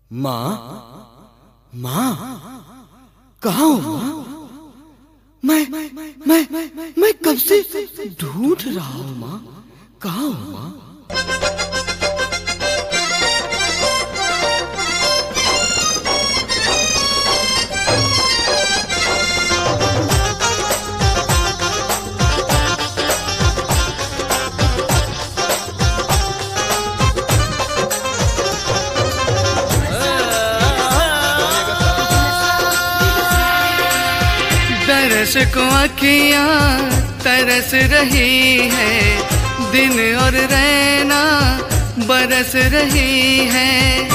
माँ, माँ, कहाँ हो माँ? मैं कब से ढूंढ रहा हूँ माँ, कहाँ हो माँ? तरस को आँखियाँ तरस रही है, दिन और रैना बरस रही है।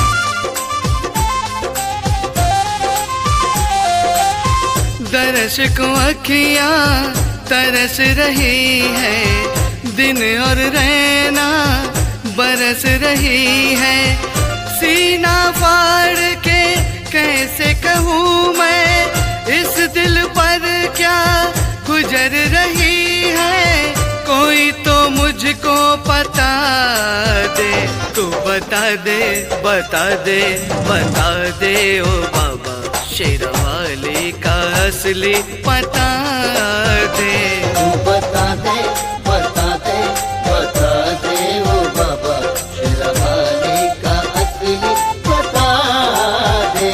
तरस को आँखियाँ तरस रही है, दिन और रैना बरस रही है। सीना फाड़ के कैसे कहूँ मैं, इस दिल पर क्या गुजर रही है। कोई तो मुझको बता दे, तू बता दे, बता दे, बता दे ओ बाबा, शेरवाली का असली पता दे। तू बता दे, बता दे, बता दे ओ बाबा, शेरवाली का असली पता दे।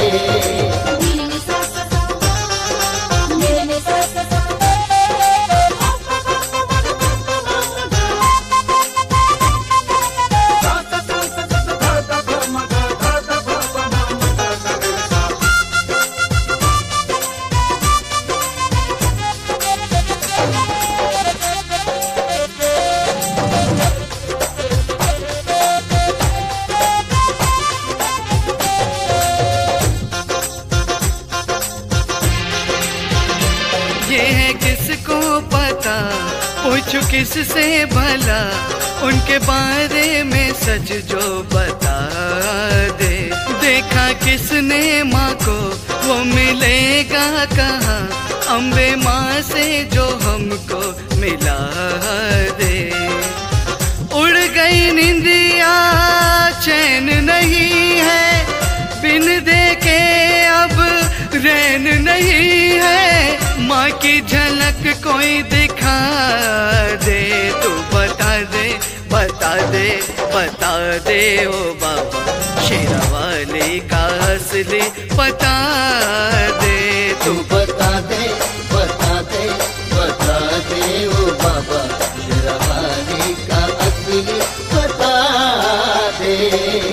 ये है किसको पता, पूछो किससे भला, उनके बारे में सच जो बता दे। देखा किसने माँ को, वो मिलेगा कहाँ, अम्बे माँ से जो हमको मिला दे। उड़ गई निंदिया, चैन नहीं है, बिन देखे अब रैन नहीं है। माँ की झलक कोई दिखा दे, तू बता दे, बता दे, बता दे ओ बाबा, शेरवाली का असली पता दे। तू बता दे, बता दे, बता दे ओ बाबा, शेरवाली का असली पता दे।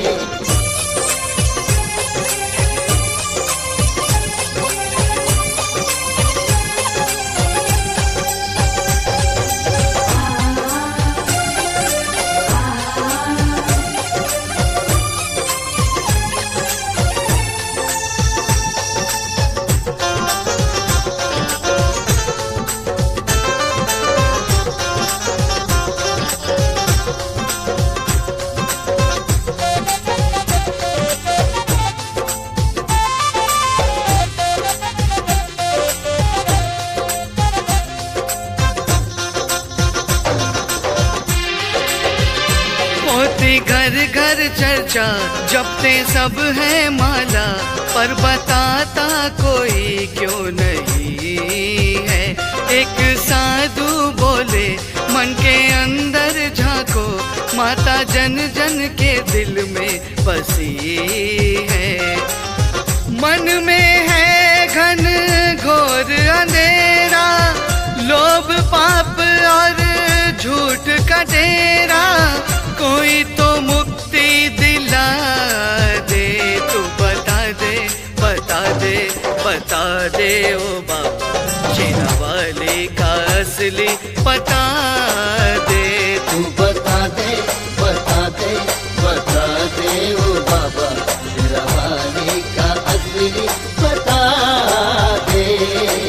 घर घर चर्चा, जपते सब है माला, पर बताता कोई क्यों नहीं है। एक साधु बोले, मन के अंदर झांको, माता जन जन के दिल में बसी है। मन में है घन घोर अंधेरा, लोभ पाप और झूठ का डेरा, कोई तो मुक्ति दिला दे। तू बता दे, बता दे, बता दे ओ बाबा, शेरवाली का असली पता दे। तू बता दे, बता दे, बता दे ओ बाबा, शेरवाली का असली पता दे।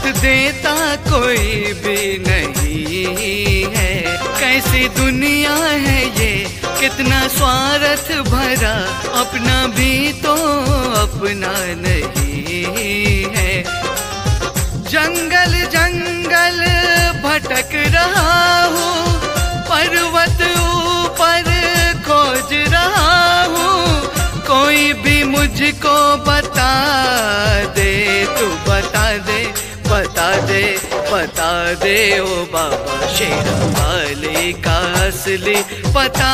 साथ देता कोई भी नहीं है। कैसी दुनिया है ये, कितना स्वार्थ भरा, अपना भी तो अपना नहीं है। जंगल जंगल भटक रहा हूँ, पर्वत ऊपर खोज रहा हूँ, कोई भी मुझको बता दे, तू बता दे, बता दे, बता दे ओ बाबा शेरावाली का असली बता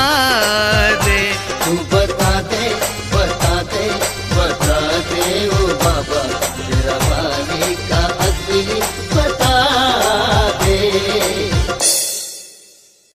दे। तू बता दे, बता दे, बता दे ओ बाबा